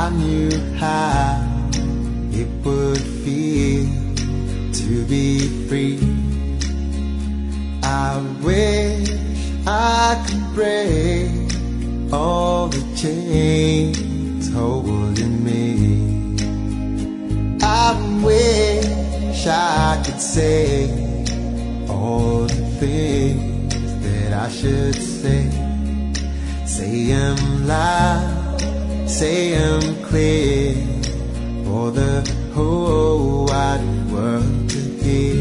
I knew how it would feel to be free. I wish I could break all the chains holding me. I wish I could say all the things that I should say. Say 'em loud, say 'em clear, for the whole wide world to hear.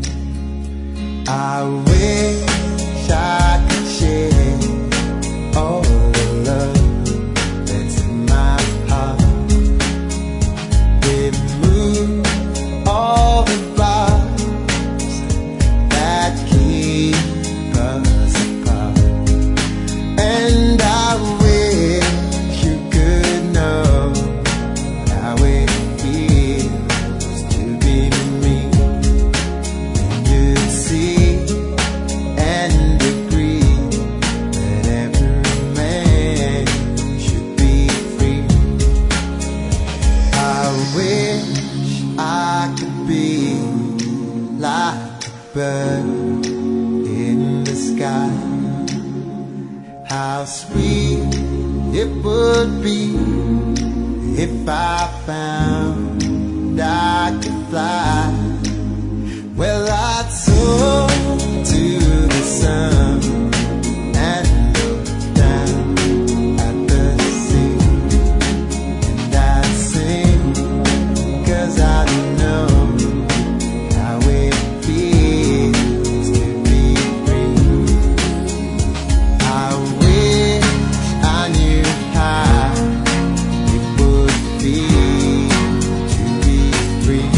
I wish I could share all the love that's in my heart. Remove all the bars that keep us apart. And I wish you could know how it feels to be me. And you'd see and agree that every man should be free. I wish I could be like a bird in the sky. How sweet it would be if I found I could fly. Well, I'd soar to the sun and look down at the sea, and I'd sing 'cause I know how it feels to be free. I wish I knew how it would feel to be free.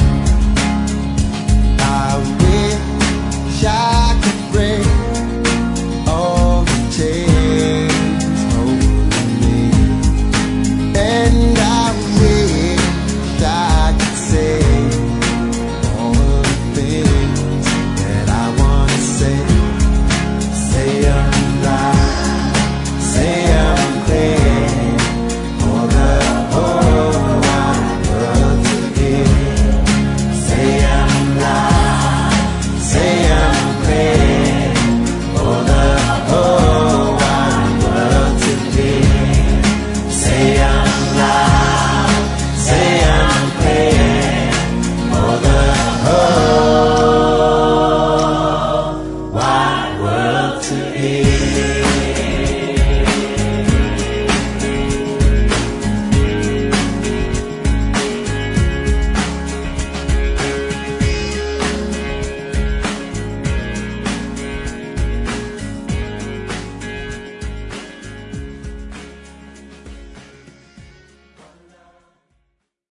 I wish I could break all the chains holding me. And I wish I could say all the things that I want to say. Say 'em loud, say 'em clear, for the whole wide world to hear. Say 'em loud, say 'em clear, for the whole wide world to hear. Say 'em loud, say 'em clear, for the whole wide world to hear.